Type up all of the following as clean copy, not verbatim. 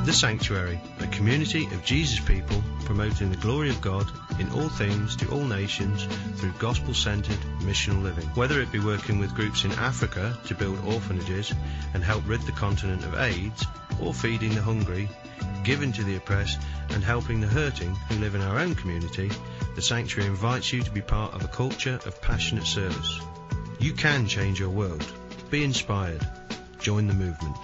The Sanctuary, a community of Jesus people promoting the glory of God in all things to all nations through gospel-centered missional living. Whether it be working with groups in Africa to build orphanages and help rid the continent of AIDS, or feeding the hungry, giving to the oppressed and helping the hurting who live in our own community, the Sanctuary invites you to be part of a culture of passionate service. You can change your world. Be inspired. Join the movement.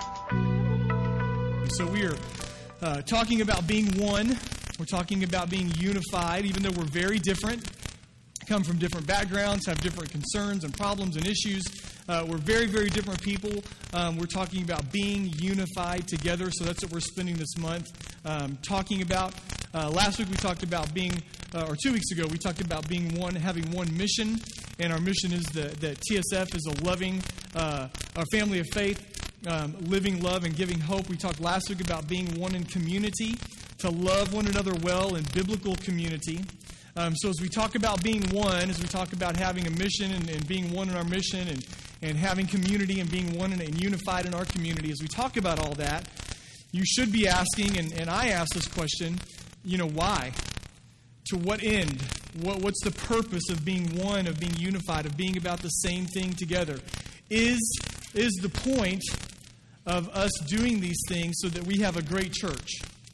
So we are talking about being one. We're talking about being unified, even though we're very different, come from different backgrounds, have different concerns and problems and issues. We're very, very different people. We're talking about being unified together. So that's what we're spending this month talking about. Last week we talked about being, or 2 weeks ago, we talked about being one, having one mission. And our mission is that TSF is a loving, a family of faith, living love and giving hope. We talked last week about being one in community, to love one another well in biblical community. So as we talk about being one, as we talk about having a mission and being one in our mission and having community and being one and unified in our community, as we talk about all that, you should be asking, and I ask this question, why? To what end? What's the purpose of being one, of being unified, of being about the same thing together? Is the point of us doing these things so that we have a great church?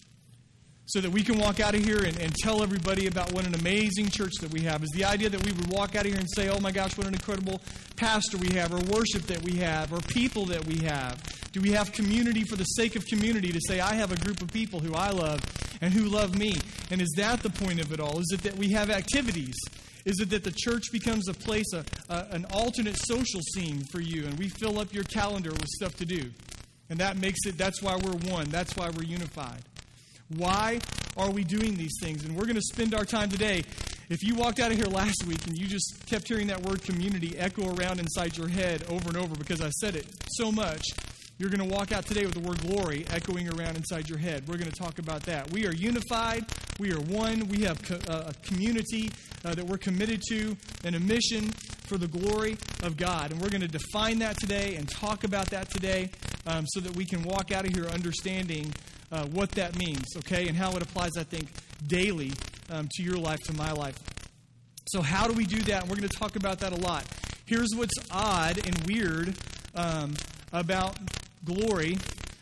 So that we can walk out of here and tell everybody about what an amazing church that we have? Is the idea that we would walk out of here and say, oh my gosh, what an incredible pastor we have, or worship that we have, or people that we have? Do we have community for the sake of community, to say, I have a group of people who I love and who love me? And is that the point of it all? Is it that we have activities? Is it that the church becomes a place, an alternate social scene for you, and we fill up your calendar with stuff to do? And that's why we're one. That's why we're unified. Why are we doing these things? And we're going to spend our time today. If you walked out of here last week and you just kept hearing that word community echo around inside your head over and over because I said it so much, you're going to walk out today with the word glory echoing around inside your head. We're going to talk about that. We are unified. We are one. We have a community that we're committed to and a mission for the glory of God. And we're going to define that today and talk about that today so that we can walk out of here understanding what that means, okay, and how it applies, I think, daily to your life, to my life. So how do we do that? And we're going to talk about that a lot. Here's what's odd and weird about glory.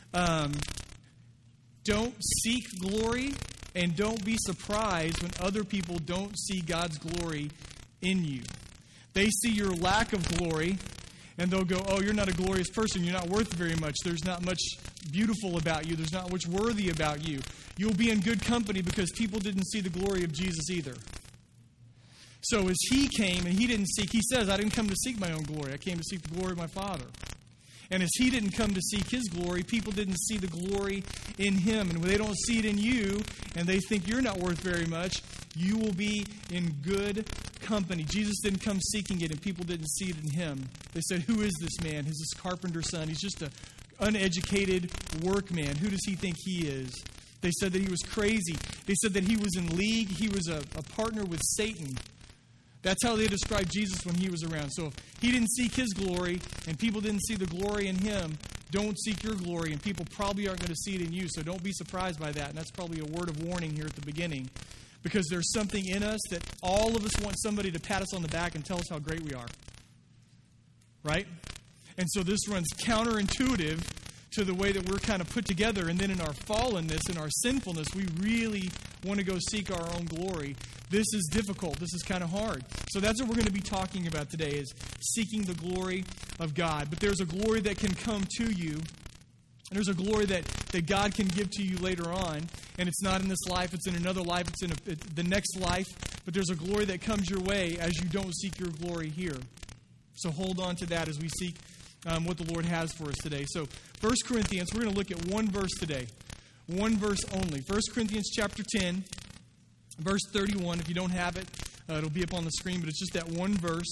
Don't seek glory, and don't be surprised when other people don't see God's glory in you. They see your lack of glory, and they'll go, oh, you're not a glorious person. You're not worth very much. There's not much beautiful about you. There's not much worthy about you. You'll be in good company because people didn't see the glory of Jesus either. So as he came and he didn't seek, he says, I didn't come to seek my own glory. I came to seek the glory of my Father. And as he didn't come to seek his glory, people didn't see the glory in him. And when they don't see it in you, and they think you're not worth very much, you will be in good company. Jesus didn't come seeking it, and people didn't see it in him. They said, who is this man? He's this carpenter's son. He's just an uneducated workman. Who does he think he is? They said that he was crazy. They said that he was in league. He was a partner with Satan. That's how they described Jesus when he was around. So if he didn't seek his glory and people didn't see the glory in him, don't seek your glory, and people probably aren't going to see it in you. So don't be surprised by that. And that's probably a word of warning here at the beginning, because there's something in us that all of us want somebody to pat us on the back and tell us how great we are. Right? And so this runs counterintuitive to the way that we're kind of put together. And then in our fallenness, in our sinfulness, we really want to go seek our own glory. This is difficult. This is kind of hard. So that's what we're going to be talking about today, is seeking the glory of God. But there's a glory that can come to you. There's a glory that God can give to you later on. And it's not in this life. It's in another life. It's in the next life. But there's a glory that comes your way as you don't seek your glory here. So hold on to that as we seek what the Lord has for us today. So 1 Corinthians, we're going to look at one verse today. One verse only. 1 Corinthians chapter 10, verse 31. If you don't have it, it'll be up on the screen, but it's just that one verse.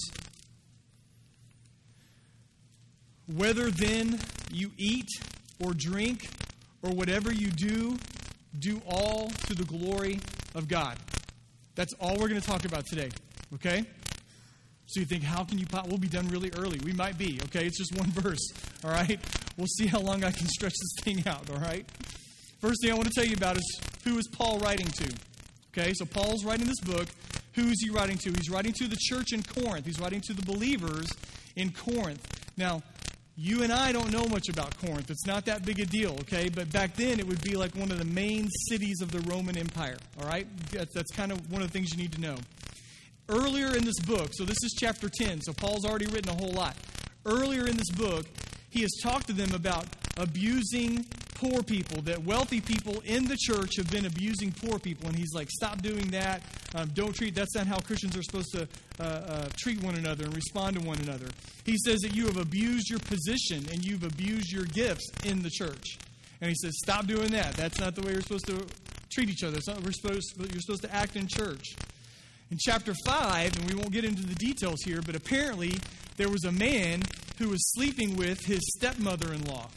Whether then you eat or drink or whatever you do, do all to the glory of God. That's all we're going to talk about today, okay? So you think, how can you we'll be done really early. We might be, okay? It's just one verse, all right? We'll see how long I can stretch this thing out, all right? First thing I want to tell you about is, who is Paul writing to? Okay, so Paul's writing this book. Who is he writing to? He's writing to the church in Corinth. He's writing to the believers in Corinth. Now, you and I don't know much about Corinth. It's not that big a deal, okay? But back then, it would be like one of the main cities of the Roman Empire, all right? That's kind of one of the things you need to know. Earlier in this book, so this is chapter 10, so Paul's already written a whole lot. Earlier in this book, he has talked to them about abusing poor people, that wealthy people in the church have been abusing poor people. And he's like, stop doing that. That's not how Christians are supposed to treat one another and respond to one another. He says that you have abused your position and you've abused your gifts in the church. And he says, stop doing that. That's not the way you're supposed to treat each other. It's not you're supposed to act in church. In chapter 5, and we won't get into the details here, but apparently there was a man who was sleeping with his stepmother-in-law.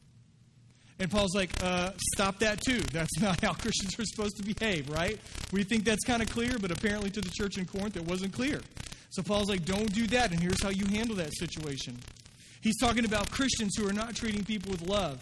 And Paul's like, stop that too. That's not how Christians are supposed to behave, right? We think that's kind of clear, but apparently to the church in Corinth, it wasn't clear. So Paul's like, don't do that, and here's how you handle that situation. He's talking about Christians who are not treating people with love.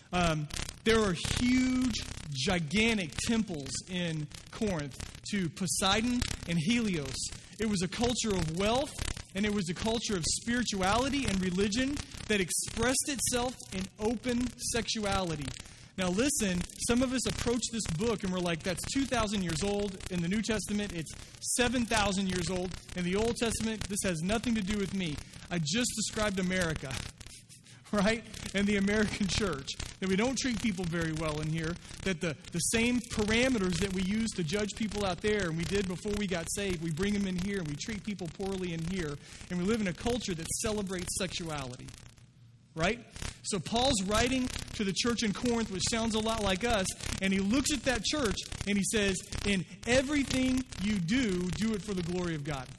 There are huge, gigantic temples in Corinth to Poseidon and Helios. It was a culture of wealth, and it was a culture of spirituality and religion that expressed itself in open sexuality. Now listen, some of us approach this book and we're like, that's 2,000 years old. In the New Testament, it's 7,000 years old. In the Old Testament, this has nothing to do with me. I just described America, right? And the American church. That we don't treat people very well in here. That the same parameters that we use to judge people out there and we did before we got saved, we bring them in here and we treat people poorly in here. And we live in a culture that celebrates sexuality. Right? So Paul's writing to the church in Corinth, which sounds a lot like us, and he looks at that church and he says, in everything you do, do it for the glory of God.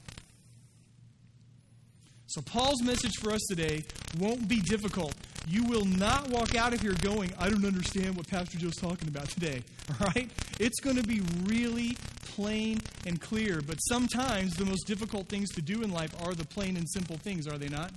So Paul's message for us today won't be difficult. You will not walk out of here going, I don't understand what Pastor Joe's talking about today. All right? It's going to be really plain and clear. But sometimes the most difficult things to do in life are the plain and simple things, are they not?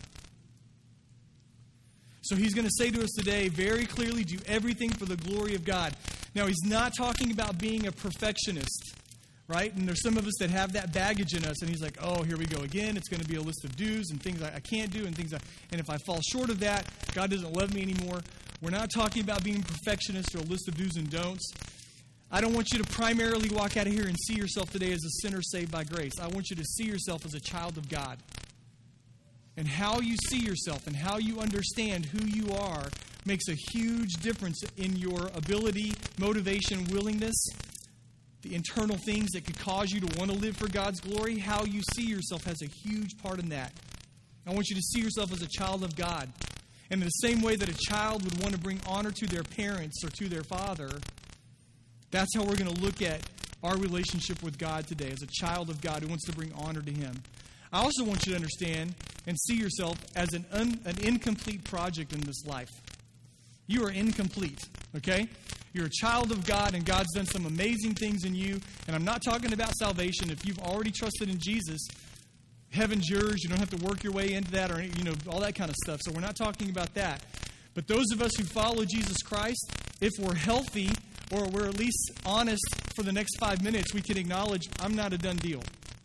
So he's going to say to us today very clearly, do everything for the glory of God. Now, he's not talking about being a perfectionist, right? And there's some of us that have that baggage in us, and he's like, oh, here we go again. It's going to be a list of do's and things I can't do and and if I fall short of that, God doesn't love me anymore. We're not talking about being perfectionists or a list of do's and don'ts. I don't want you to primarily walk out of here and see yourself today as a sinner saved by grace. I want you to see yourself as a child of God. And how you see yourself and how you understand who you are makes a huge difference in your ability, motivation, willingness, the internal things that could cause you to want to live for God's glory. How you see yourself has a huge part in that. I want you to see yourself as a child of God. And in the same way that a child would want to bring honor to their parents or to their father, that's how we're going to look at our relationship with God today, as a child of God who wants to bring honor to Him. I also want you to understand and see yourself as an incomplete project in this life. You are incomplete, okay? You're a child of God, and God's done some amazing things in you. And I'm not talking about salvation. If you've already trusted in Jesus, heaven's yours. You don't have to work your way into that or, all that kind of stuff. So we're not talking about that. But those of us who follow Jesus Christ, if we're healthy or we're at least honest for the next 5 minutes, we can acknowledge, I'm not a done deal.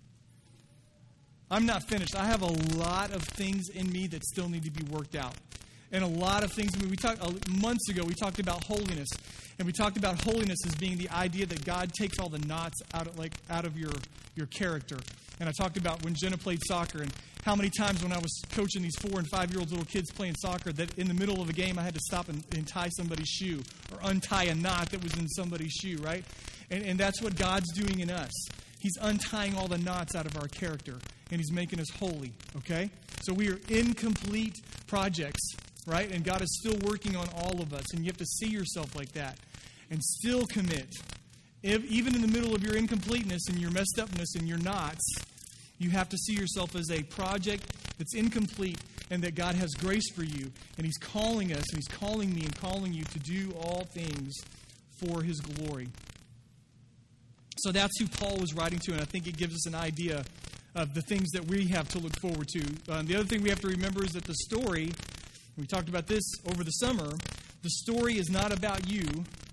I'm not finished. I have a lot of things in me that still need to be worked out. And a lot of things. We talked months ago, we talked about holiness. And we talked about holiness as being the idea that God takes all the knots out of your character. And I talked about when Jenna played soccer and how many times when I was coaching these 4- and 5-year-old little kids playing soccer that in the middle of a game I had to stop and tie somebody's shoe or untie a knot that was in somebody's shoe, right? And that's what God's doing in us. He's untying all the knots out of our character, and He's making us holy, okay? So we are incomplete projects, right? And God is still working on all of us, and you have to see yourself like that and still commit. Even in the middle of your incompleteness and your messed upness and your knots, you have to see yourself as a project that's incomplete and that God has grace for you. And He's calling us, and He's calling me and calling you to do all things for His glory. So that's who Paul was writing to, and I think it gives us an idea of the things that we have to look forward to. The other thing we have to remember is that the story, we talked about this over the summer, the story is not about you,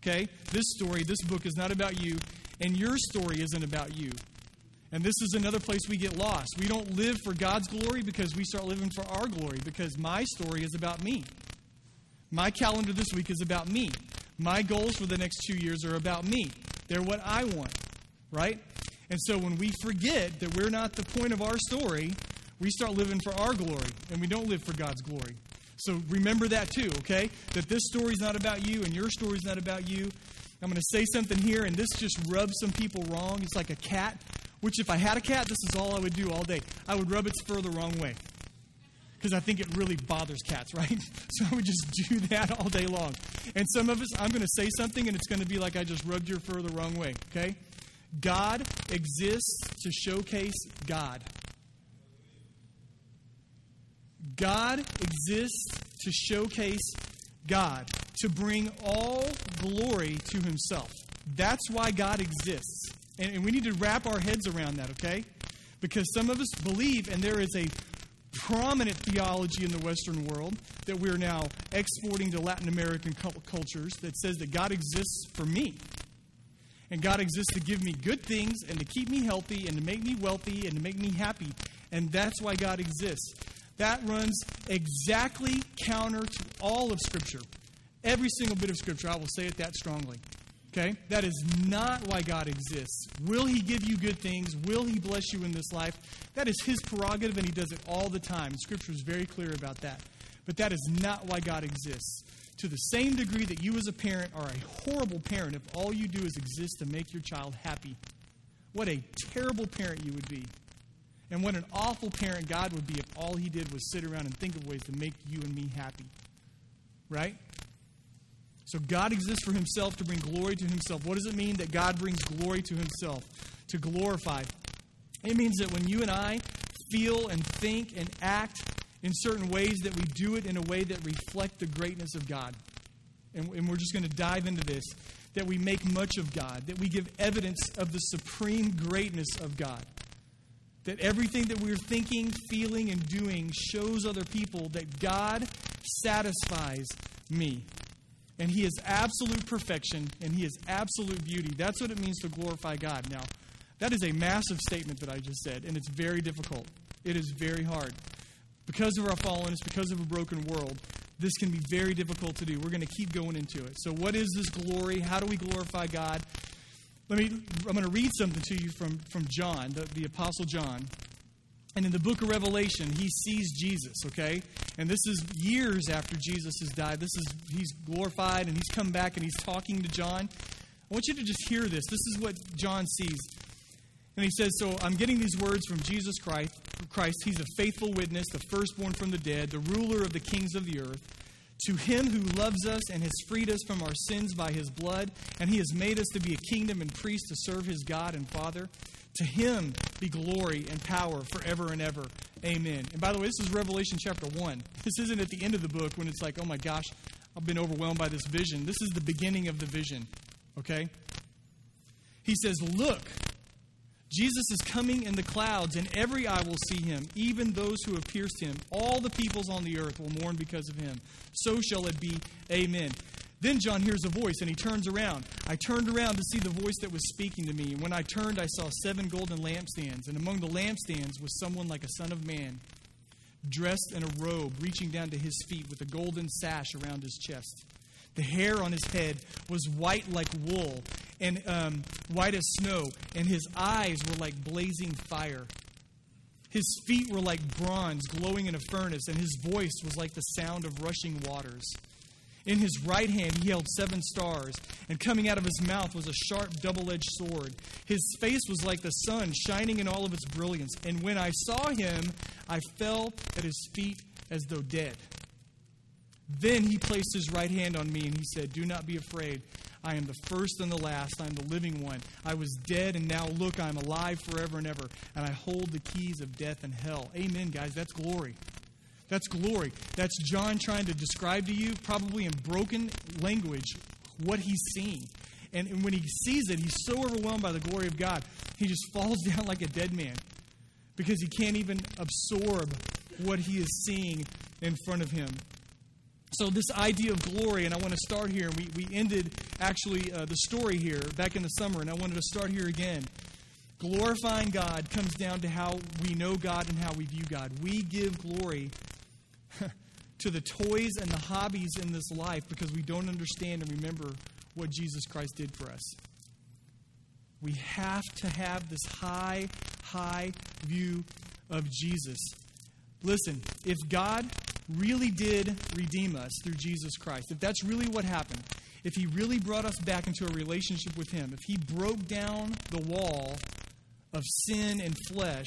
Okay? This story, this book is not about you, and your story isn't about you. And this is another place we get lost. We don't live for God's glory because we start living for our glory, because my story is about me. My calendar this week is about me. My goals for the next 2 years are about me. They're what I want, right? And so when we forget that we're not the point of our story, we start living for our glory, and we don't live for God's glory. So remember that too, okay? That this story's not about you, and your story's not about you. I'm going to say something here, and this just rubs some people wrong. It's like a cat, which if I had a cat, this is all I would do all day. I would rub its fur the wrong way, because I think it really bothers cats, right? So I would just do that all day long. And some of us, I'm going to say something, and it's going to be like I just rubbed your fur the wrong way, okay? God exists to showcase God. God exists to showcase God, to bring all glory to himself. That's why God exists. And we need to wrap our heads around that, okay? Because some of us believe, and there is a prominent theology in the Western world that we're now exporting to Latin American cultures that says that God exists for me. And God exists to give me good things and to keep me healthy and to make me wealthy and to make me happy. And that's why God exists. That runs exactly counter to all of Scripture. Every single bit of Scripture, I will say it that strongly. Okay? That is not why God exists. Will he give you good things? Will he bless you in this life? That is his prerogative, and he does it all the time. Scripture is very clear about that. But that is not why God exists. To the same degree that you as a parent are a horrible parent if all you do is exist to make your child happy. What a terrible parent you would be. And what an awful parent God would be if all he did was sit around and think of ways to make you and me happy. Right? So God exists for himself, to bring glory to himself. What does it mean that God brings glory to himself? To glorify. It means that when you and I feel and think and act in certain ways, that we do it in a way that reflect the greatness of God. And we're just going to dive into this. That we make much of God. That we give evidence of the supreme greatness of God. That everything that we're thinking, feeling, and doing shows other people that God satisfies me. And he is absolute perfection, and he is absolute beauty. That's what it means to glorify God. Now, that is a massive statement that I just said, and it's very difficult. It is very hard. Because of our fallenness, because of a broken world, this can be very difficult to do. We're going to keep going into it. So what is this glory? How do we glorify God? I'm going to read something to you from John, the Apostle John. And in the book of Revelation, he sees Jesus, okay? And this is years after Jesus has died. He's glorified, and he's come back, and he's talking to John. I want you to just hear this. This is what John sees. And he says, so I'm getting these words from Jesus Christ. He's a faithful witness, the firstborn from the dead, the ruler of the kings of the earth. To him who loves us and has freed us from our sins by his blood, and he has made us to be a kingdom and priests to serve his God and Father. To him be glory and power forever and ever. Amen. And by the way, this is Revelation chapter 1. This isn't at the end of the book when it's like, oh my gosh, I've been overwhelmed by this vision. This is the beginning of the vision. Okay? He says, look, Jesus is coming in the clouds, and every eye will see him, even those who have pierced him. All the peoples on the earth will mourn because of him. So shall it be. Amen. Then John hears a voice, and he turns around. I turned around to see the voice that was speaking to me. And when I turned, I saw 7 golden lampstands. And among the lampstands was someone like a son of man, dressed in a robe, reaching down to his feet with a golden sash around his chest. The hair on his head was white like wool, and white as snow, and his eyes were like blazing fire. His feet were like bronze glowing in a furnace, and his voice was like the sound of rushing waters. In his right hand he held 7 stars, and coming out of his mouth was a sharp double-edged sword. His face was like the sun, shining in all of its brilliance. And when I saw him, I fell at his feet as though dead. Then he placed his right hand on me, and he said, do not be afraid. I am the first and the last. I am the living one. I was dead, and now look, I am alive forever and ever, and I hold the keys of death and hell. Amen, guys. That's glory. That's glory. That's John trying to describe to you, probably in broken language, what he's seeing. And when he sees it, he's so overwhelmed by the glory of God, he just falls down like a dead man because he can't even absorb what he is seeing in front of him. So this idea of glory, and I want to start here. We ended, actually, the story here back in the summer, and I wanted to start here again. Glorifying God comes down to how we know God and how we view God. We give glory to the toys and the hobbies in this life because we don't understand and remember what Jesus Christ did for us. We have to have this high view of Jesus. Listen, if God really did redeem us through Jesus Christ, if that's really what happened, if he really brought us back into a relationship with him, if he broke down the wall of sin and flesh,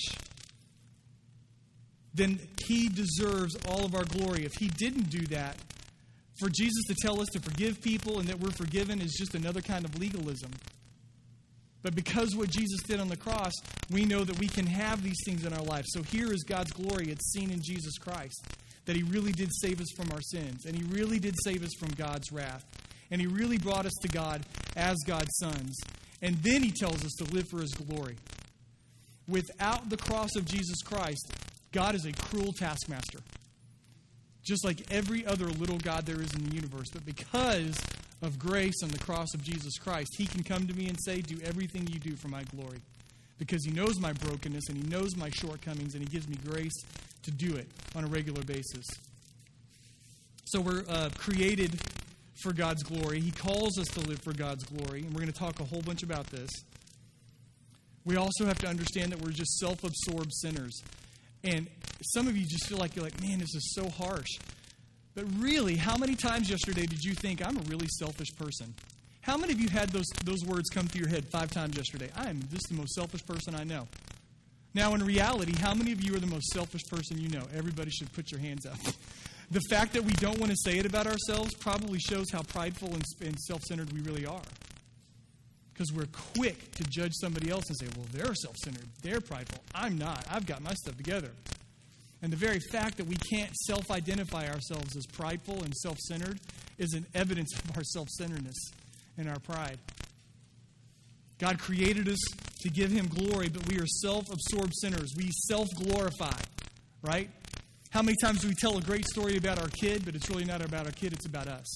then he deserves all of our glory. If he didn't do that, for Jesus to tell us to forgive people and that we're forgiven is just another kind of legalism. But because what Jesus did on the cross, we know that we can have these things in our life. So here is God's glory. It's seen in Jesus Christ, that he really did save us from our sins, and he really did save us from God's wrath, and he really brought us to God as God's sons. And then he tells us to live for his glory. Without the cross of Jesus Christ, God is a cruel taskmaster, just like every other little god there is in the universe. But because of grace and the cross of Jesus Christ, he can come to me and say, do everything you do for my glory. Because he knows my brokenness and he knows my shortcomings and he gives me grace to do it on a regular basis. So we're created for God's glory. He calls us to live for God's glory. And we're going to talk a whole bunch about this. We also have to understand that we're just self-absorbed sinners. And some of you just feel like, you're like, man, this is so harsh. But really, how many times yesterday did you think, I'm a really selfish person? How many of you had those words come through your head 5 times yesterday? I am just the most selfish person I know. Now, in reality, how many of you are the most selfish person you know? Everybody should put your hands up. The fact that we don't want to say it about ourselves probably shows how prideful and self-centered we really are. Because we're quick to judge somebody else and say, well, they're self-centered, they're prideful. I'm not. I've got my stuff together. And the very fact that we can't self-identify ourselves as prideful and self-centered is an evidence of our self-centeredness and our pride. God created us to give him glory, but we are self-absorbed sinners. We self-glorify, right? How many times do we tell a great story about our kid, but it's really not about our kid, it's about us?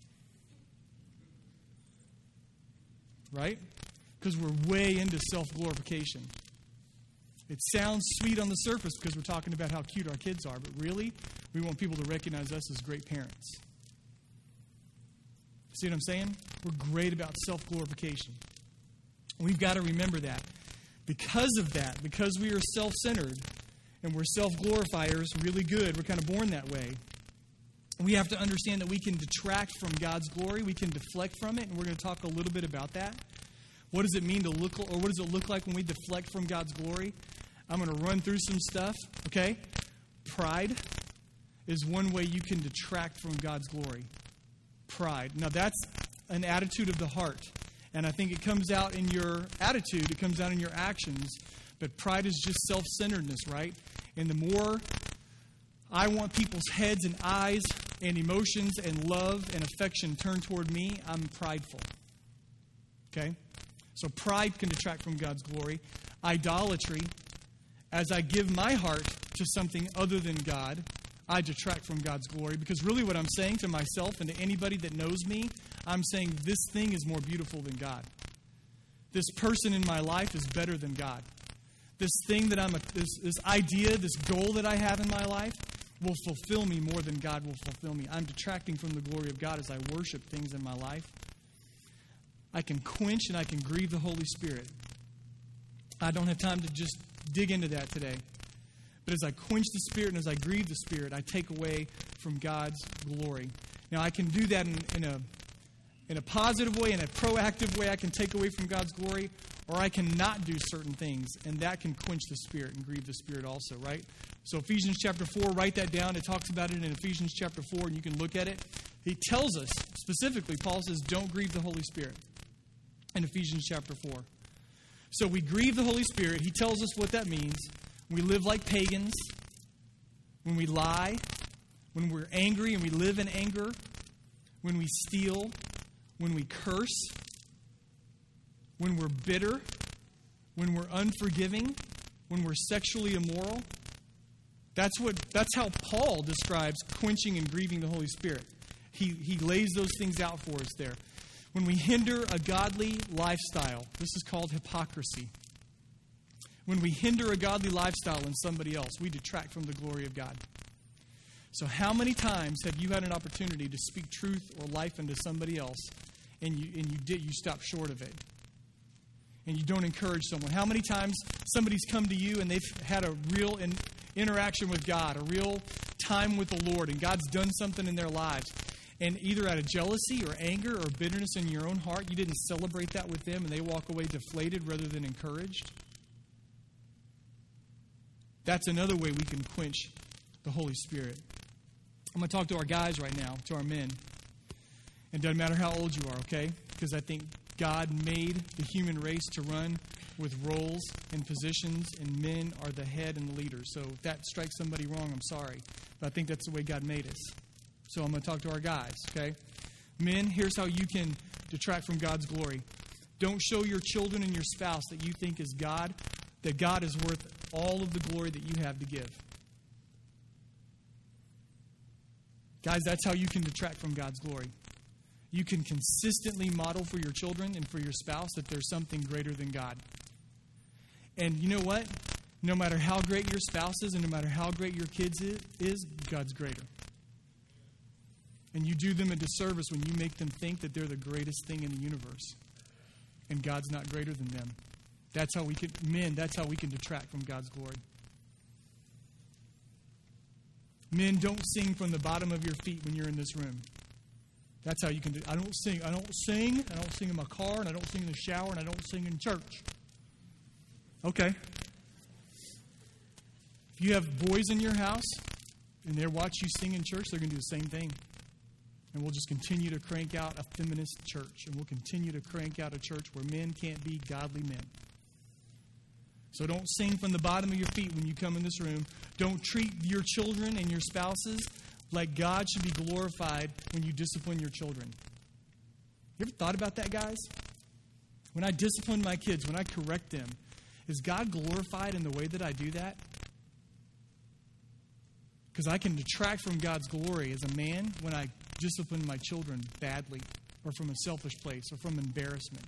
Right? Because we're way into self-glorification. It sounds sweet on the surface because we're talking about how cute our kids are, but really, we want people to recognize us as great parents. See what I'm saying? We're great about self-glorification. We've got to remember that. Because of that, because we are self-centered and we're self-glorifiers, really good, we're kind of born that way, we have to understand that we can detract from God's glory. We can deflect from it, and we're going to talk a little bit about that. What does it mean to look, or what does it look like when we deflect from God's glory? I'm going to run through some stuff, okay? Pride is one way you can detract from God's glory. Pride. Now, that's an attitude of the heart, and I think it comes out in your attitude, it comes out in your actions, but pride is just self-centeredness, right? And the more I want people's heads and eyes and emotions and love and affection turned toward me, I'm prideful. Okay? So pride can detract from God's glory. Idolatry, as I give my heart to something other than God, I detract from God's glory. Because really what I'm saying to myself and to anybody that knows me, I'm saying this thing is more beautiful than God. This person in my life is better than God. This thing that this idea, this goal that I have in my life will fulfill me more than God will fulfill me. I'm detracting from the glory of God as I worship things in my life. I can quench and I can grieve the Holy Spirit. I don't have time to just dig into that today. But as I quench the Spirit and as I grieve the Spirit, I take away from God's glory. Now, I can do that in a positive way, in a proactive way. I can take away from God's glory, or I can not do certain things, and that can quench the Spirit and grieve the Spirit also, right? So Ephesians chapter 4, write that down. It talks about it in Ephesians chapter 4, and you can look at it. He tells us, specifically, Paul says, don't grieve the Holy Spirit in Ephesians chapter 4. So we grieve the Holy Spirit. He tells us what that means. We live like pagans. When we lie. When we're angry and we live in anger. When we steal. When we curse. When we're bitter. When we're unforgiving. When we're sexually immoral. That's how Paul describes quenching and grieving the Holy Spirit. He lays those things out for us there. When we hinder a godly lifestyle, this is called hypocrisy. When we hinder a godly lifestyle in somebody else, we detract from the glory of God. So how many times have you had an opportunity to speak truth or life into somebody else, and you stop short of it? And you don't encourage someone? How many times somebody's come to you and they've had a real interaction with God, a real time with the Lord, and God's done something in their lives, and either out of jealousy or anger or bitterness in your own heart, you didn't celebrate that with them, and they walk away deflated rather than encouraged? That's another way we can quench the Holy Spirit. I'm going to talk to our guys right now, to our men. It doesn't matter how old you are, okay? Because I think God made the human race to run with roles and positions, and men are the head and the leaders. So if that strikes somebody wrong, I'm sorry. But I think that's the way God made us. So I'm going to talk to our guys, okay? Men, here's how you can detract from God's glory. Don't show your children and your spouse that you think is God, that God is worth all of the glory that you have to give. Guys, that's how you can detract from God's glory. You can consistently model for your children and for your spouse that there's something greater than God. And you know what? No matter how great your spouse is and no matter how great your kids is, God's greater. And you do them a disservice when you make them think that they're the greatest thing in the universe. And God's not greater than them. That's how we can detract from God's glory. Men, don't sing from the bottom of your feet when you're in this room. That's how you can do. I don't sing in my car, and I don't sing in the shower, and I don't sing in church. Okay. If you have boys in your house and they watch you sing in church, they're going to do the same thing. And we'll just continue to crank out a feminist church, and we'll continue to crank out a church where men can't be godly men. So don't sing from the bottom of your feet when you come in this room. Don't treat your children and your spouses like God should be glorified when you discipline your children. You ever thought about that, guys? When I discipline my kids, when I correct them, is God glorified in the way that I do that? Because I can detract from God's glory as a man when I discipline my children badly, or from a selfish place, or from embarrassment.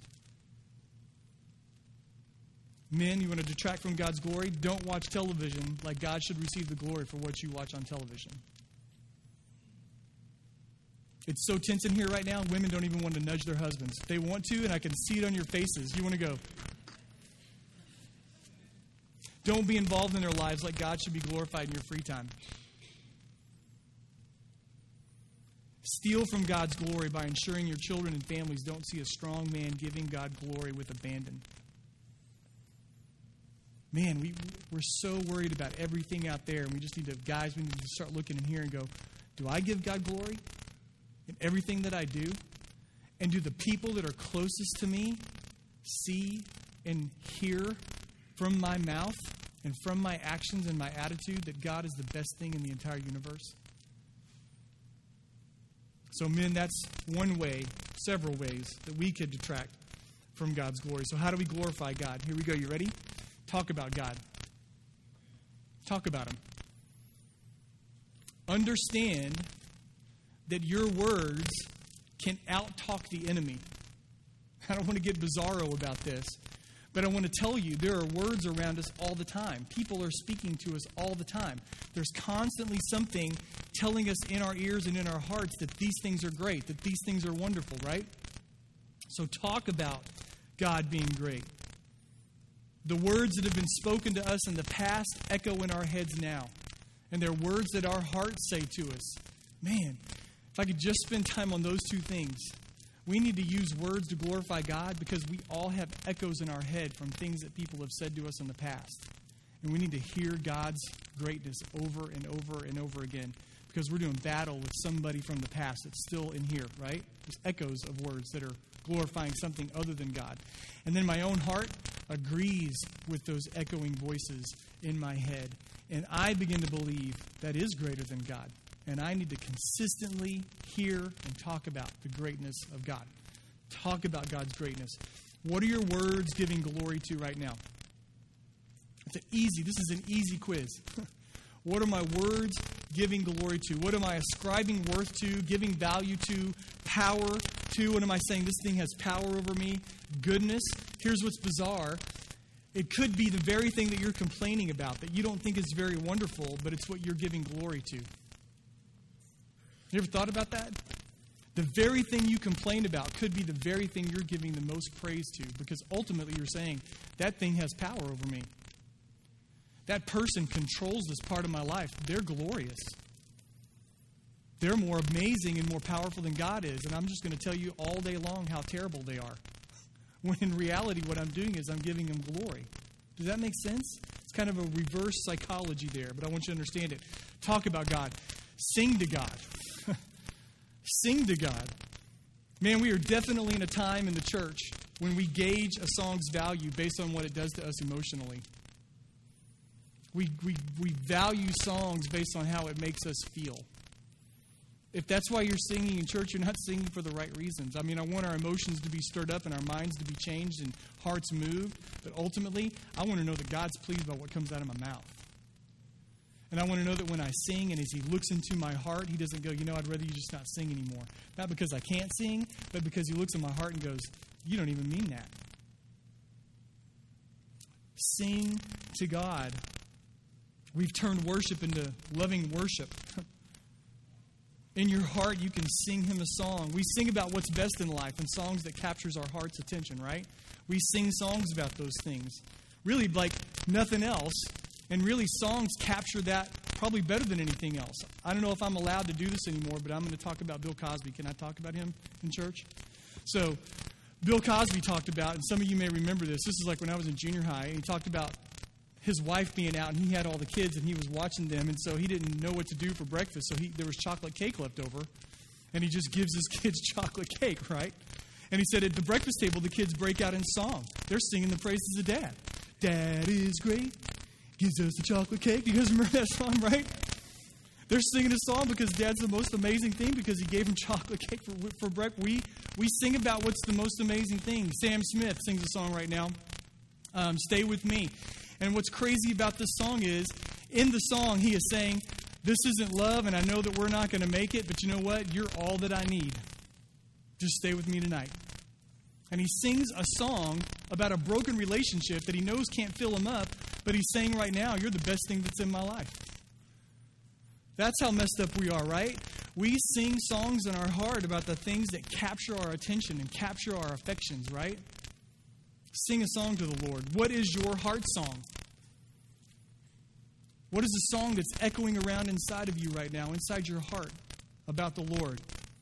Men, you want to detract from God's glory? Don't watch television like God should receive the glory for what you watch on television. It's so tense in here right now, women don't even want to nudge their husbands. They want to, and I can see it on your faces. You want to go. Don't be involved in their lives like God should be glorified in your free time. Steal from God's glory by ensuring your children and families don't see a strong man giving God glory with abandon. Man, we're so worried about everything out there, and we need to start looking in here and go, do I give God glory in everything that I do? And do the people that are closest to me see and hear from my mouth and from my actions and my attitude that God is the best thing in the entire universe? So men, that's one way, several ways that we could detract from God's glory. So how do we glorify God? Here we go. You ready? Talk about God. Talk about Him. Understand that your words can out-talk the enemy. I don't want to get bizarro about this, but I want to tell you there are words around us all the time. People are speaking to us all the time. There's constantly something telling us in our ears and in our hearts that these things are great, that these things are wonderful, right? So talk about God being great. The words that have been spoken to us in the past echo in our heads now. And they're words that our hearts say to us. Man, if I could just spend time on those two things. We need to use words to glorify God because we all have echoes in our head from things that people have said to us in the past. And we need to hear God's greatness over and over and over again because we're doing battle with somebody from the past that's still in here, right? There's echoes of words that are glorifying something other than God. And then my own heart agrees with those echoing voices in my head. And I begin to believe that is greater than God. And I need to consistently hear and talk about the greatness of God. Talk about God's greatness. What are your words giving glory to right now? This is an easy quiz. What are my words giving glory to? What am I ascribing worth to, giving value to, power to? What am I saying? This thing has power over me, goodness. Here's what's bizarre. It could be the very thing that you're complaining about, that you don't think is very wonderful, but it's what you're giving glory to. You ever thought about that? The very thing you complain about could be the very thing you're giving the most praise to, because ultimately you're saying, that thing has power over me. That person controls this part of my life. They're glorious. They're more amazing and more powerful than God is, and I'm just going to tell you all day long how terrible they are. When in reality, what I'm doing is I'm giving them glory. Does that make sense? It's kind of a reverse psychology there, but I want you to understand it. Talk about God. Sing to God. Sing to God. Man, we are definitely in a time in the church when we gauge a song's value based on what it does to us emotionally. We value songs based on how it makes us feel. If that's why you're singing in church, you're not singing for the right reasons. I mean, I want our emotions to be stirred up and our minds to be changed and hearts moved. But ultimately, I want to know that God's pleased by what comes out of my mouth. And I want to know that when I sing and as He looks into my heart, He doesn't go, I'd rather you just not sing anymore. Not because I can't sing, but because He looks in my heart and goes, you don't even mean that. Sing to God. We've turned worship into loving worship. In your heart, you can sing Him a song. We sing about what's best in life and songs that captures our heart's attention, right? We sing songs about those things. Really, like nothing else. And really, songs capture that probably better than anything else. I don't know if I'm allowed to do this anymore, but I'm going to talk about Bill Cosby. Can I talk about him in church? So, Bill Cosby talked about, and some of you may remember this. This is like when I was in junior high. He talked about his wife being out, and he had all the kids, and he was watching them, and so he didn't know what to do for breakfast, so there was chocolate cake left over, and he just gives his kids chocolate cake, right? And he said at the breakfast table, the kids break out in song. They're singing the praises of Dad. Dad is great, gives us the chocolate cake. You guys remember that song, right? They're singing a song because Dad's the most amazing thing because He gave them chocolate cake for breakfast. We sing about what's the most amazing thing. Sam Smith sings a song right now, Stay With Me. And what's crazy about this song is, in the song, he is saying, this isn't love, and I know that we're not going to make it, but you know what? You're all that I need. Just stay with me tonight. And he sings a song about a broken relationship that he knows can't fill him up, but he's saying right now, you're the best thing that's in my life. That's how messed up we are, right? We sing songs in our heart about the things that capture our attention and capture our affections, right? Sing a song to the Lord. What is your heart song? What is the song that's echoing around inside of you right now, inside your heart, about the Lord?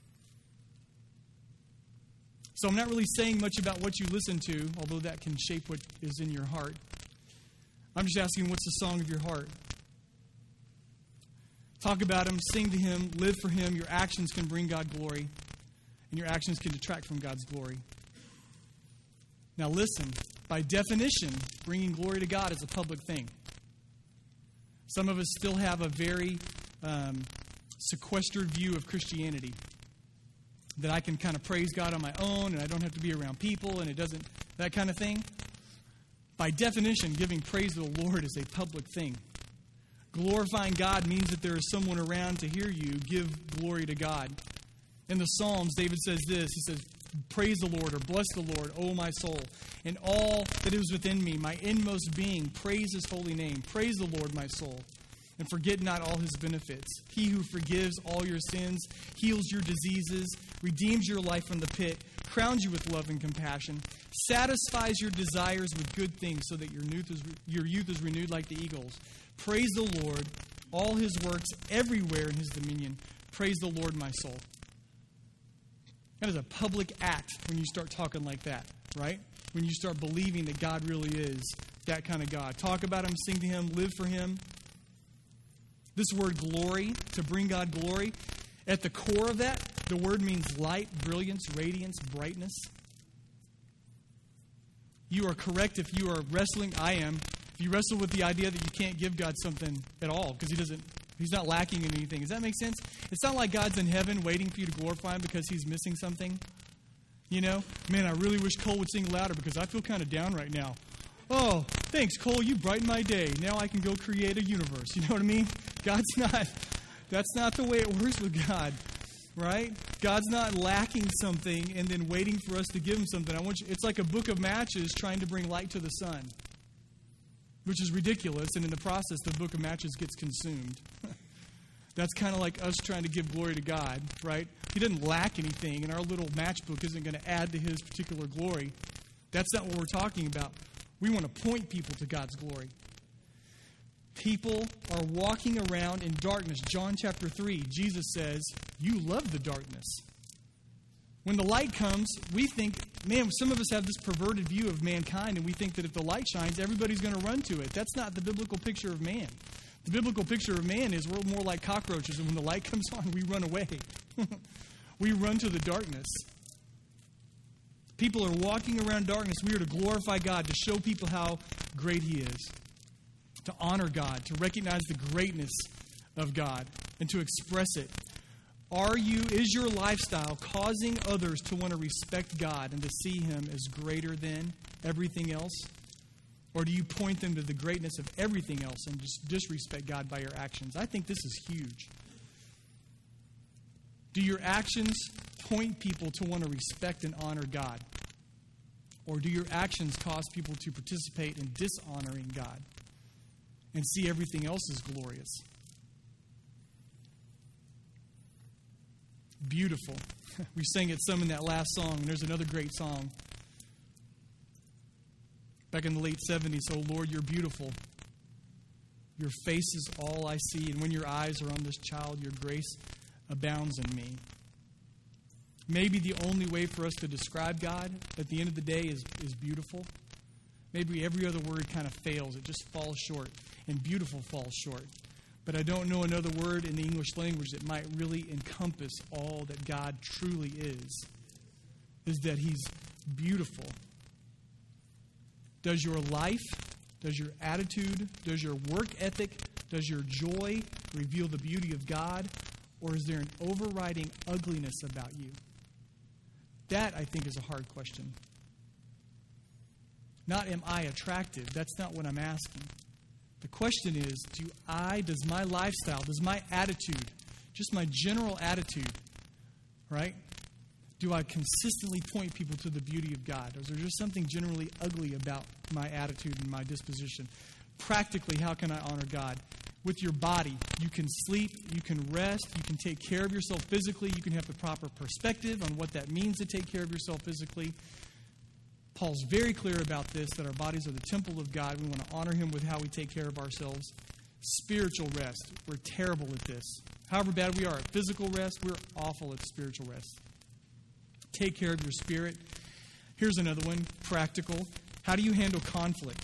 So I'm not really saying much about what you listen to, although that can shape what is in your heart. I'm just asking, what's the song of your heart? Talk about Him, sing to Him, live for Him. Your actions can bring God glory, and your actions can detract from God's glory. Now listen, by definition, bringing glory to God is a public thing. Some of us still have a very sequestered view of Christianity. That I can kind of praise God on my own and I don't have to be around people and it doesn't, that kind of thing. By definition, giving praise to the Lord is a public thing. Glorifying God means that there is someone around to hear you give glory to God. In the Psalms, David says this. He says, praise the Lord, or bless the Lord, O my soul, and all that is within me, my inmost being, praise His holy name. Praise the Lord, my soul, and forget not all His benefits. He who forgives all your sins, heals your diseases, redeems your life from the pit, crowns you with love and compassion, satisfies your desires with good things so that your youth is renewed like the eagles. Praise the Lord, all His works everywhere in His dominion. Praise the Lord, my soul. That is a public act when you start talking like that, right? When you start believing that God really is that kind of God. Talk about Him, sing to Him, live for Him. This word glory, to bring God glory, at the core of that, the word means light, brilliance, radiance, brightness. You are correct if you are wrestling, I am, if you wrestle with the idea that you can't give God something at all because He's not lacking in anything. Does that make sense? It's not like God's in heaven waiting for you to glorify Him because He's missing something. You know? Man, I really wish Cole would sing louder because I feel kind of down right now. Oh, thanks, Cole. You brighten my day. Now I can go create a universe. You know what I mean? That's not the way it works with God, right? God's not lacking something and then waiting for us to give him something. It's like a book of matches trying to bring light to the sun, which is ridiculous, and in the process, the book of matches gets consumed. That's kind of like us trying to give glory to God, right? He doesn't lack anything, and our little matchbook isn't going to add to his particular glory. That's not what we're talking about. We want to point people to God's glory. People are walking around in darkness. John chapter 3, Jesus says, you love the darkness. When the light comes, we think, man, some of us have this perverted view of mankind, and we think that if the light shines, everybody's going to run to it. That's not the biblical picture of man. The biblical picture of man is we're more like cockroaches, and when the light comes on, we run away. We run to the darkness. People are walking around darkness. We are to glorify God, to show people how great he is, to honor God, to recognize the greatness of God, and to express it. Is your lifestyle causing others to want to respect God and to see him as greater than everything else? Or do you point them to the greatness of everything else and just disrespect God by your actions? I think this is huge. Do your actions point people to want to respect and honor God? Or do your actions cause people to participate in dishonoring God and see everything else as glorious? Beautiful. We sang it some in that last song, and there's another great song. Back in the late 70s, oh Lord, you're beautiful. Your face is all I see, and when your eyes are on this child, your grace abounds in me. Maybe the only way for us to describe God at the end of the day is beautiful. Maybe every other word kind of fails. It just falls short, and beautiful falls short. But I don't know another word in the English language that might really encompass all that God truly is that he's beautiful. Does your life, does your attitude, does your work ethic, does your joy reveal the beauty of God? Or is there an overriding ugliness about you? That, I think, is a hard question. Not am I attractive? That's not what I'm asking. The question is, does my lifestyle, does my attitude, just my general attitude, right? Do I consistently point people to the beauty of God? Or is there just something generally ugly about my attitude and my disposition? Practically, how can I honor God? With your body, you can sleep, you can rest, you can take care of yourself physically, you can have the proper perspective on what that means to take care of yourself physically. Paul's very clear about this, that our bodies are the temple of God. We want to honor him with how we take care of ourselves. Spiritual rest. We're terrible at this. However bad we are at physical rest, we're awful at spiritual rest. Take care of your spirit. Here's another one, practical. How do you handle conflict?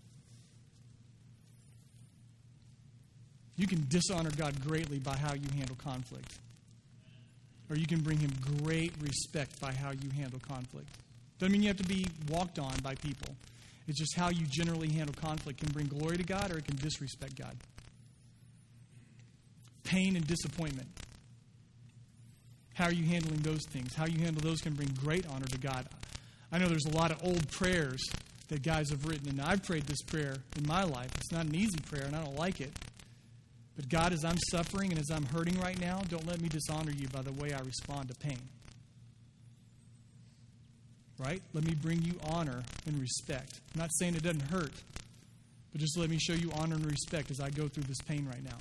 You can dishonor God greatly by how you handle conflict. Or you can bring him great respect by how you handle conflict. Doesn't mean you have to be walked on by people. It's just how you generally handle conflict can bring glory to God or it can disrespect God. Pain and disappointment. How are you handling those things? How you handle those can bring great honor to God. I know there's a lot of old prayers that guys have written, and I've prayed this prayer in my life. It's not an easy prayer, and I don't like it. But God, as I'm suffering and as I'm hurting right now, don't let me dishonor you by the way I respond to pain. Right? Let me bring you honor and respect. I'm not saying it doesn't hurt, but just let me show you honor and respect as I go through this pain right now.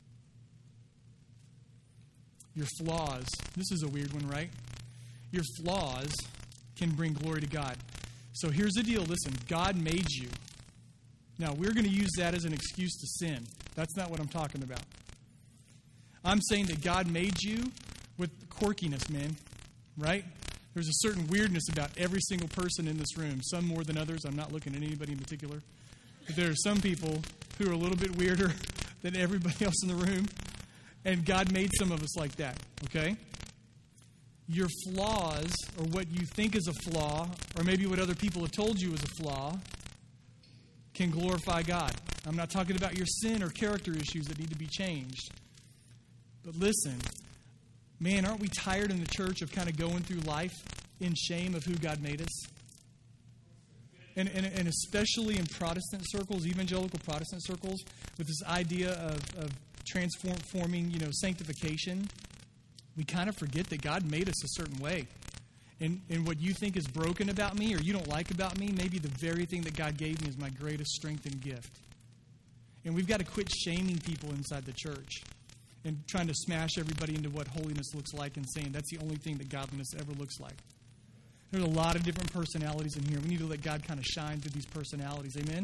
Your flaws. This is a weird one, right? Your flaws can bring glory to God. So here's the deal. Listen, God made you. Now, we're going to use that as an excuse to sin. That's not what I'm talking about. I'm saying that God made you with quirkiness, man. Right? There's a certain weirdness about every single person in this room. Some more than others. I'm not looking at anybody in particular. But there are some people who are a little bit weirder than everybody else in the room. And God made some of us like that. Okay? Your flaws, or what you think is a flaw, or maybe what other people have told you is a flaw, can glorify God. I'm not talking about your sin or character issues that need to be changed. But listen, man, aren't we tired in the church of kind of going through life in shame of who God made us? And especially in Protestant circles, evangelical Protestant circles, with this idea of transforming, sanctification, we kind of forget that God made us a certain way. And what you think is broken about me or you don't like about me, maybe the very thing that God gave me is my greatest strength and gift. And we've got to quit shaming people inside the church and trying to smash everybody into what holiness looks like and saying that's the only thing that godliness ever looks like. There's a lot of different personalities in here. We need to let God kind of shine through these personalities. Amen?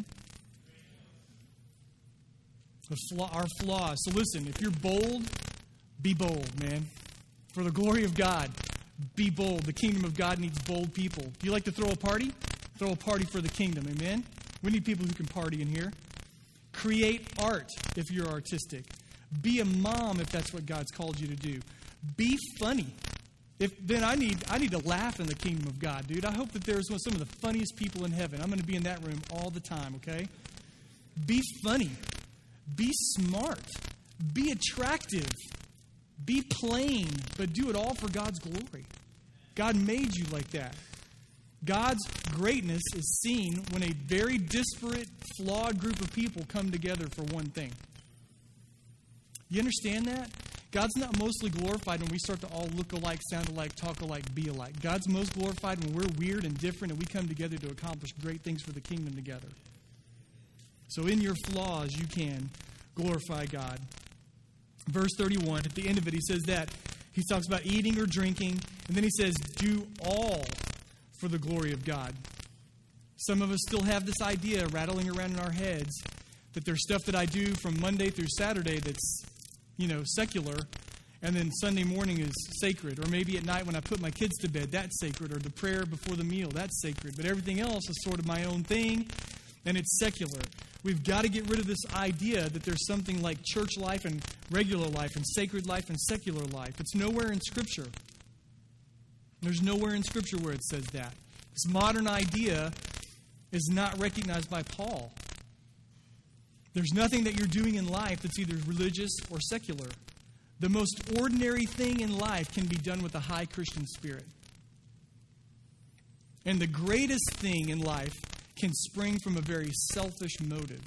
Our flaws. So listen, if you're bold, be bold, man. For the glory of God, be bold. The kingdom of God needs bold people. Do you like to throw a party? Throw a party for the kingdom. Amen? We need people who can party in here. Create art if you're artistic. Be a mom if that's what God's called you to do. Be funny. Then I need to laugh in the kingdom of God, dude. I hope that there's some of the funniest people in heaven. I'm going to be in that room all the time, okay? Be funny. Be smart. Be attractive. Be plain, but do it all for God's glory. God made you like that. God's greatness is seen when a very disparate, flawed group of people come together for one thing. You understand that? God's not mostly glorified when we start to all look alike, sound alike, talk alike, be alike. God's most glorified when we're weird and different and we come together to accomplish great things for the kingdom together. So in your flaws, you can glorify God. Verse 31, at the end of it, he says that. He talks about eating or drinking, and then he says, do all for the glory of God. Some of us still have this idea rattling around in our heads that there's stuff that I do from Monday through Saturday that's, secular, and then Sunday morning is sacred. Or maybe at night when I put my kids to bed, that's sacred. Or the prayer before the meal, that's sacred. But everything else is sort of my own thing, and it's secular. We've got to get rid of this idea that there's something like church life and regular life and sacred life and secular life. It's nowhere in Scripture. There's nowhere in Scripture where it says that. This modern idea is not recognized by Paul. There's nothing that you're doing in life that's either religious or secular. The most ordinary thing in life can be done with a high Christian spirit. And the greatest thing in life can spring from a very selfish motive.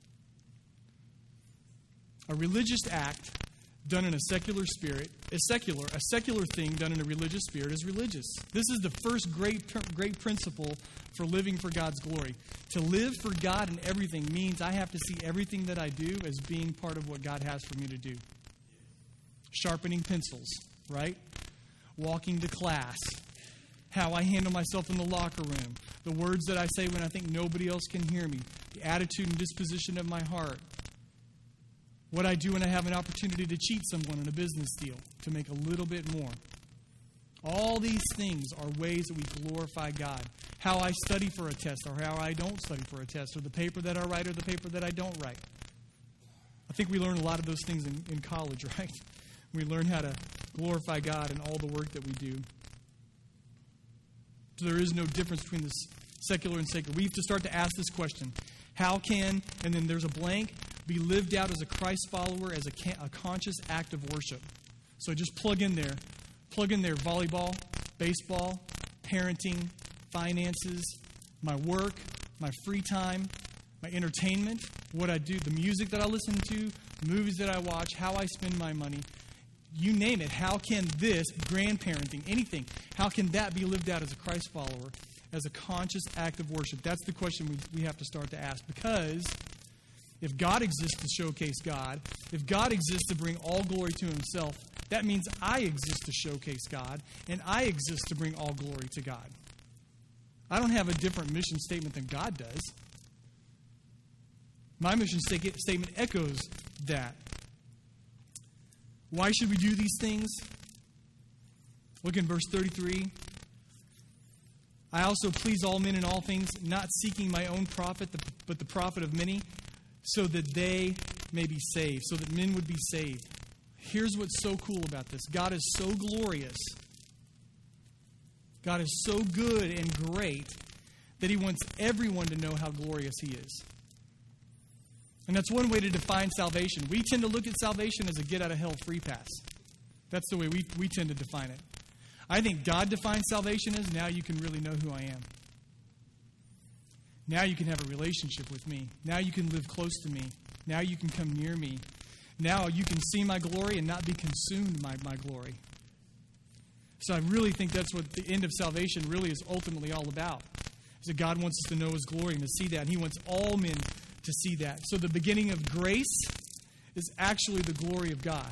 A religious act done in a secular spirit is secular. A secular thing done in a religious spirit is religious. This is the first great principle for living for God's glory. To live for God in everything means I have to see everything that I do as being part of what God has for me to do. Sharpening pencils, right? Walking to class. How I handle myself in the locker room. The words that I say when I think nobody else can hear me. The attitude and disposition of my heart. What I do when I have an opportunity to cheat someone in a business deal to make a little bit more. All these things are ways that we glorify God. How I study for a test or how I don't study for a test, or the paper that I write or the paper that I don't write. I think we learn a lot of those things in college, right? We learn how to glorify God in all the work that we do. So there is no difference between this secular and sacred. We have to start to ask this question. How can, and then there's a blank, be lived out as a Christ follower as a conscious act of worship? So just plug in there volleyball, baseball, parenting, finances, my work, my free time, my entertainment, what I do, the music that I listen to, the movies that I watch, how I spend my money. You name it. How can this, grandparenting, anything, how can that be lived out as a Christ follower, as a conscious act of worship? That's the question we have to start to ask. Because if God exists to showcase God, if God exists to bring all glory to himself, that means I exist to showcase God, and I exist to bring all glory to God. I don't have a different mission statement than God does. My mission statement echoes that. Why should we do these things? Look in verse 33. I also please all men in all things, not seeking my own profit, but the profit of many, so that they may be saved, so that men would be saved. Here's what's so cool about this. God is so glorious. God is so good and great that he wants everyone to know how glorious he is. And that's one way to define salvation. We tend to look at salvation as a get-out-of-hell free pass. That's the way we tend to define it. I think God defines salvation as, now you can really know who I am. Now you can have a relationship with me. Now you can live close to me. Now you can come near me. Now you can see my glory and not be consumed by my glory. So I really think that's what the end of salvation really is ultimately all about. Is that God wants us to know His glory and to see that. And He wants all men to see that. So the beginning of grace is actually the glory of God.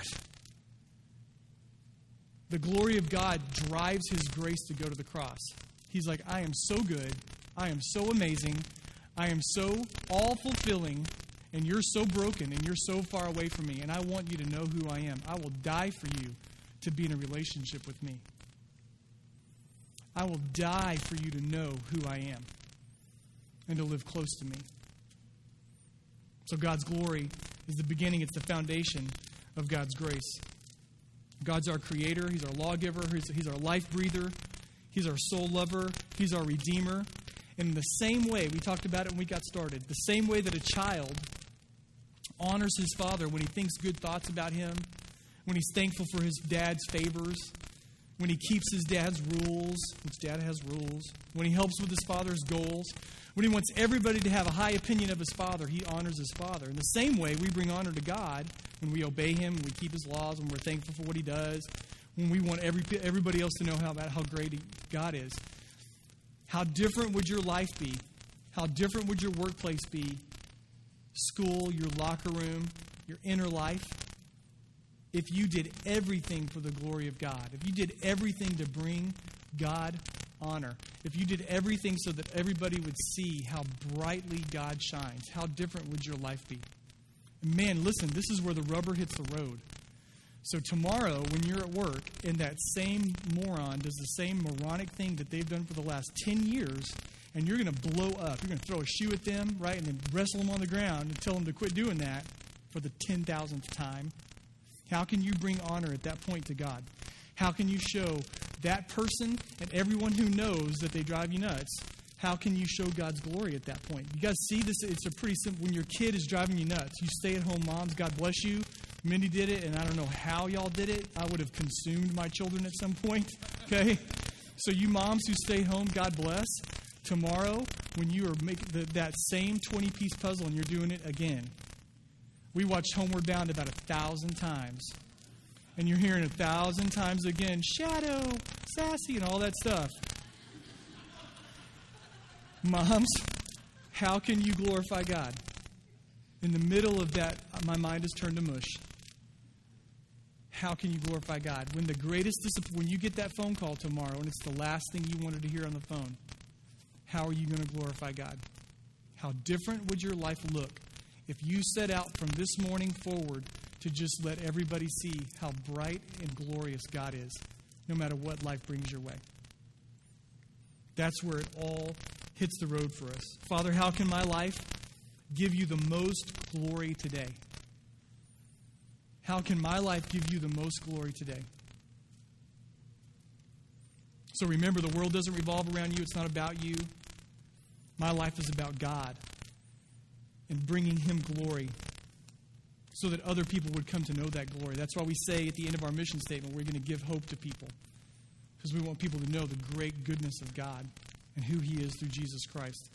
The glory of God drives His grace to go to the cross. He's like, I am so good. I am so amazing. I am so all-fulfilling. And you're so broken and you're so far away from me. And I want you to know who I am. I will die for you to be in a relationship with me. I will die for you to know who I am and to live close to me. So God's glory is the beginning. It's the foundation of God's grace. God's our creator. He's our lawgiver. He's our life breather. He's our soul lover. He's our redeemer. And in the same way, we talked about it when we got started, the same way that a child honors his father when he thinks good thoughts about him, when he's thankful for his dad's favors, when he keeps his dad's rules, which dad has rules, when he helps with his father's goals, when he wants everybody to have a high opinion of his father, he honors his father. In the same way, we bring honor to God when we obey him, when we keep his laws, when we're thankful for what he does, when we want everybody else to know about how great God is. How different would your life be? How different would your workplace be? School, your locker room, your inner life? If you did everything for the glory of God, if you did everything to bring God honor, if you did everything so that everybody would see how brightly God shines, how different would your life be? Man, listen, this is where the rubber hits the road. So tomorrow, when you're at work, and that same moron does the same moronic thing that they've done for the last 10 years, and you're going to blow up. You're going to throw a shoe at them, right, and then wrestle them on the ground and tell them to quit doing that for the 10,000th time. How can you bring honor at that point to God? How can you show that person and everyone who knows that they drive you nuts, how can you show God's glory at that point? You guys see this? It's a pretty simple. When your kid is driving you nuts, you stay-at-home moms, God bless you. Mindy did it, and I don't know how y'all did it. I would have consumed my children at some point, okay? So you moms who stay home, God bless. Tomorrow, when you are making that same 20-piece puzzle and you're doing it again, we watched Homeward Bound about 1,000 times. And you're hearing 1,000 times again, shadow, sassy, and all that stuff. Moms, how can you glorify God? In the middle of that, my mind is turned to mush. How can you glorify God? When when you get that phone call tomorrow and it's the last thing you wanted to hear on the phone, how are you going to glorify God? How different would your life look if you set out from this morning forward to just let everybody see how bright and glorious God is, no matter what life brings your way? That's where it all hits the road for us. Father, how can my life give you the most glory today? How can my life give you the most glory today? So remember, the world doesn't revolve around you. It's not about you. My life is about God and bringing Him glory so that other people would come to know that glory. That's why we say at the end of our mission statement, we're going to give hope to people, because we want people to know the great goodness of God and who He is through Jesus Christ.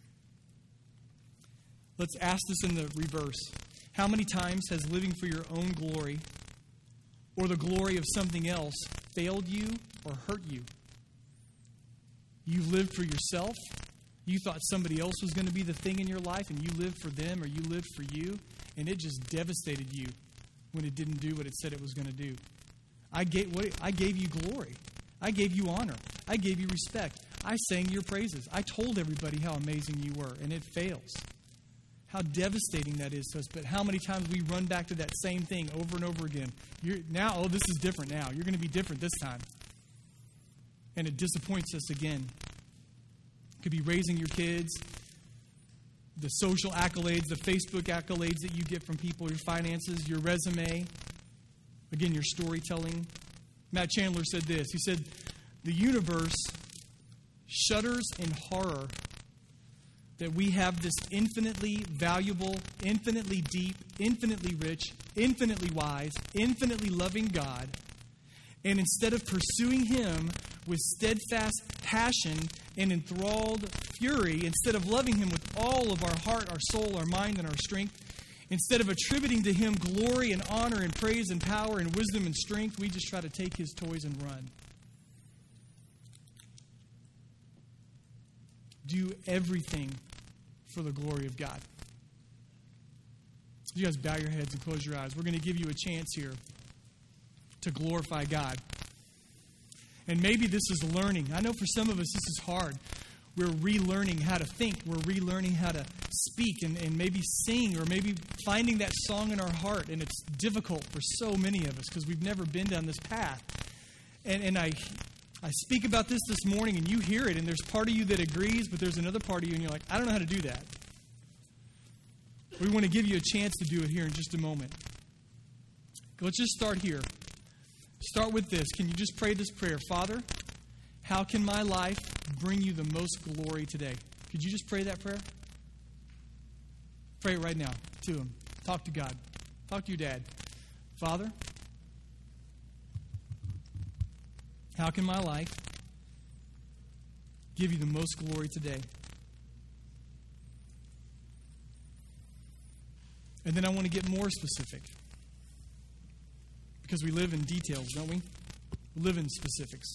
Let's ask this in the reverse. How many times has living for your own glory or the glory of something else failed you or hurt you? You lived for yourself. You thought somebody else was going to be the thing in your life, and you lived for them or you lived for you, and it just devastated you when it didn't do what it said it was going to do. I gave you glory. I gave you honor. I gave you respect. I sang your praises. I told everybody how amazing you were, and it fails. How devastating that is to us. But how many times we run back to that same thing over and over again. This is different now. You're going to be different this time. And it disappoints us again. It could be raising your kids, the social accolades, the Facebook accolades that you get from people, your finances, your resume, again, your storytelling. Matt Chandler said this. He said, the universe shudders in horror that we have this infinitely valuable, infinitely deep, infinitely rich, infinitely wise, infinitely loving God, and instead of pursuing Him with steadfast passion and enthralled fury, instead of loving Him with all of our heart, our soul, our mind, and our strength, Instead of attributing to him glory and honor and praise and power and wisdom and strength, we just try to take his toys and run. Do everything for the glory of God. You guys bow your heads and close your eyes. We're going to give you a chance here to glorify God. And maybe this is learning. I know for some of us this is hard. We're relearning how to think. We're relearning how to speak and maybe sing, or maybe finding that song in our heart. And it's difficult for so many of us because we've never been down this path. And I speak about this morning, and you hear it, and there's part of you that agrees, but there's another part of you, and you're like, I don't know how to do that. We want to give you a chance to do it here in just a moment. Let's just start here. Start with this. Can you just pray this prayer? Father, how can my life bring you the most glory today? Could you just pray that prayer? Pray it right now to him. Talk to God. Talk to your dad. Father, how can my life give you the most glory today? And then I want to get more specific. Because we live in details, don't we? We live in specifics.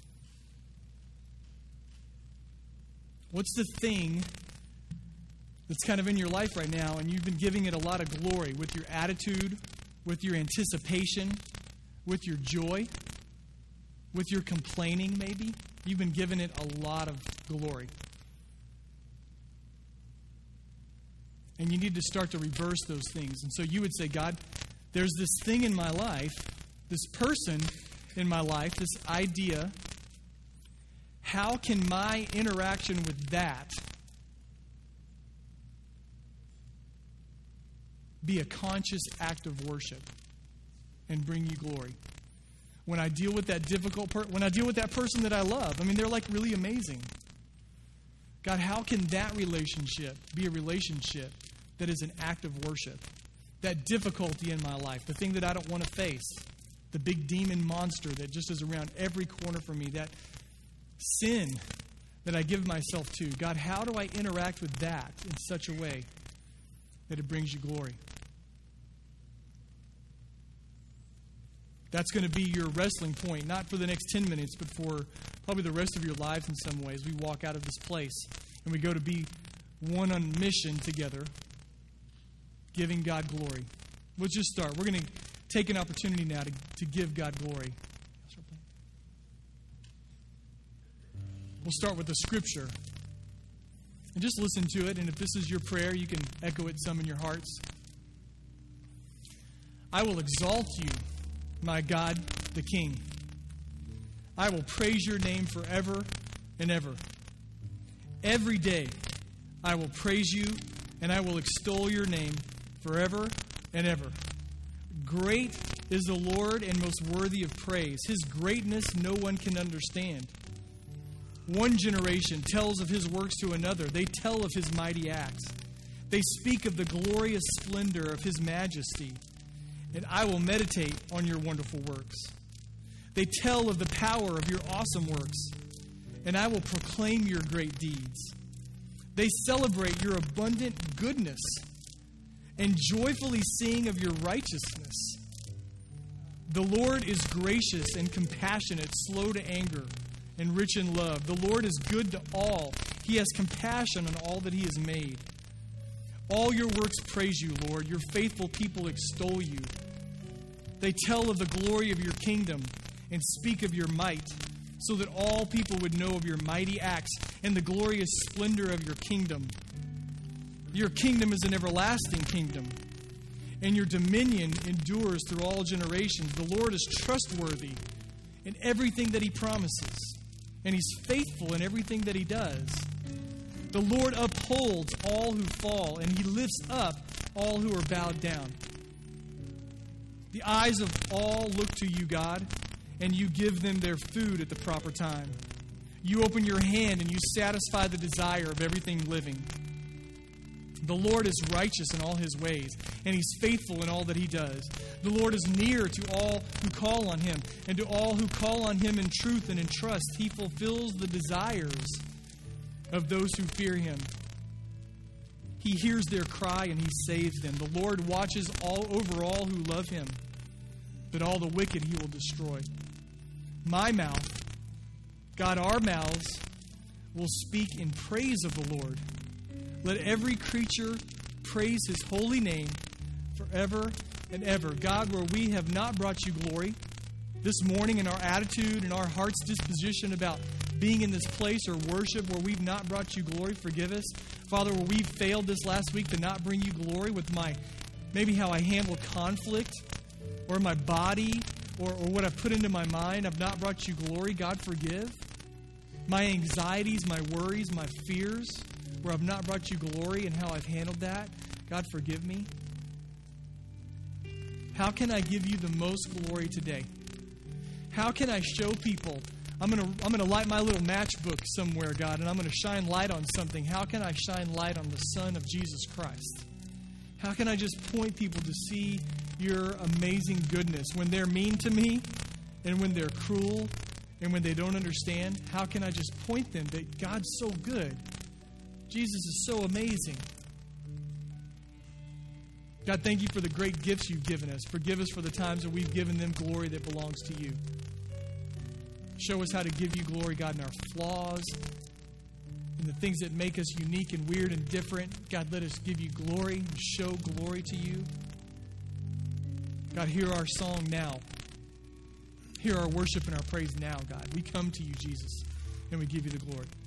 What's the thing that's kind of in your life right now, and you've been giving it a lot of glory with your attitude, with your anticipation, with your joy, with your complaining maybe? You've been giving it a lot of glory. And you need to start to reverse those things. And so you would say, God, there's this thing in my life, this person in my life, this idea. How can my interaction with that be a conscious act of worship and bring you glory? When I deal with that when I deal with that person that I love, I mean, they're like really amazing. God, how can that relationship be a relationship that is an act of worship? That difficulty in my life, the thing that I don't want to face, the big demon monster that just is around every corner for me, that sin that I give myself to. God, how do I interact with that in such a way that it brings you glory? That's going to be your wrestling point, not for the next 10 minutes, but for probably the rest of your lives in some ways. We walk out of this place and we go to be one on mission together, giving God glory. We'll just start. We're going to take an opportunity now to give God glory. We'll start with the scripture. And just listen to it, and if this is your prayer, you can echo it some in your hearts. I will exalt you, my God, the King. I will praise your name forever and ever. Every day I will praise you, and I will extol your name forever and ever. Great is the Lord and most worthy of praise. His greatness no one can understand. One generation tells of his works to another. They tell of his mighty acts. They speak of the glorious splendor of his majesty. And I will meditate on your wonderful works. They tell of the power of your awesome works. And I will proclaim your great deeds. They celebrate your abundant goodness and joyfully sing of your righteousness. The Lord is gracious and compassionate, slow to anger, and rich in love. The Lord is good to all. He has compassion on all that he has made. All your works praise you, Lord. Your faithful people extol you. They tell of the glory of your kingdom and speak of your might, so that all people would know of your mighty acts and the glorious splendor of your kingdom. Your kingdom is an everlasting kingdom, and your dominion endures through all generations. The Lord is trustworthy in everything that he promises, and he's faithful in everything that he does. The Lord upholds all who fall, and he lifts up all who are bowed down. The eyes of all look to you, God, and you give them their food at the proper time. You open your hand and you satisfy the desire of everything living. The Lord is righteous in all his ways, and he's faithful in all that he does. The Lord is near to all who call on him, and to all who call on him in truth and in trust. He fulfills the desires of those who fear him. He hears their cry and He saves them. The Lord watches over all who love Him, but all the wicked He will destroy. My mouth, God, our mouths, will speak in praise of the Lord. Let every creature praise His holy name forever and ever. God, where we have not brought You glory, this morning in our attitude and our heart's disposition about being in this place or worship where we've not brought You glory, forgive us. Father, where we've failed this last week to not bring You glory with maybe how I handle conflict or my body or what I've put into my mind, I've not brought You glory. God, forgive. My anxieties, my worries, my fears, where I've not brought You glory and how I've handled that, God, forgive me. How can I give You the most glory today? How can I show people? I'm gonna light my little matchbook somewhere, God, and I'm going to shine light on something. How can I shine light on the Son of Jesus Christ? How can I just point people to see Your amazing goodness when they're mean to me and when they're cruel and when they don't understand? How can I just point them that God's so good? Jesus is so amazing. God, thank You for the great gifts You've given us. Forgive us for the times that we've given them glory that belongs to You. Show us how to give You glory, God, in our flaws, in the things that make us unique and weird and different. God, let us give You glory and show glory to You. God, hear our song now. Hear our worship and our praise now, God. We come to You, Jesus, and we give You the glory.